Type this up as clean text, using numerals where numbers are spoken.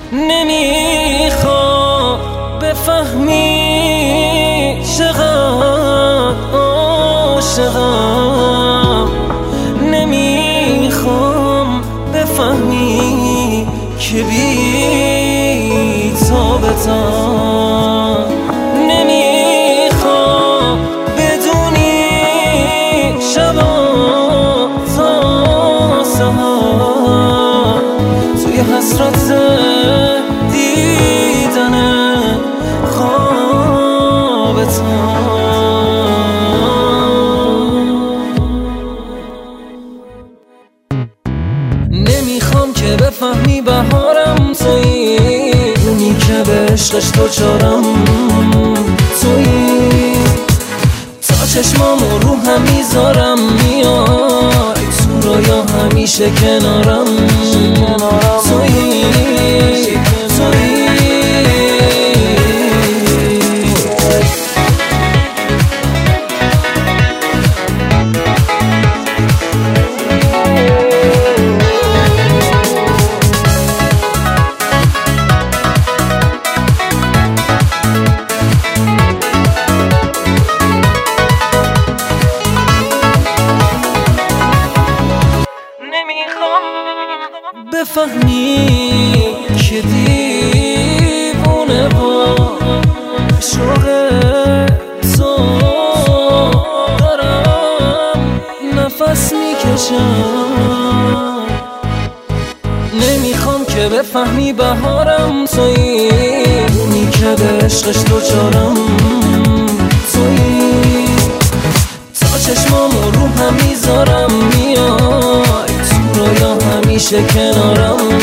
نمیخوام بفهمی چقدر عاشقم، نمیخوام بفهمی که بی تابتم، نمیخوام بدونی شبا تا سهر توی حسرت دیدن خوابتم. نمیخوام که بفهمی بهارم تویی، اونی که به عشقش دوچارم تویی، تا چشمامو رو هم میذارم میای تو رویا همیشه کنارم تویی. بفهمی که دیوونه با عشق تو دارم نفس میکشم. نمیخوام که بفهمی بهارم تویی، اونی که به عشقش دوچارم تویی، تا چشمامو رو هم میذارم میای تو رویا همیشه کنارم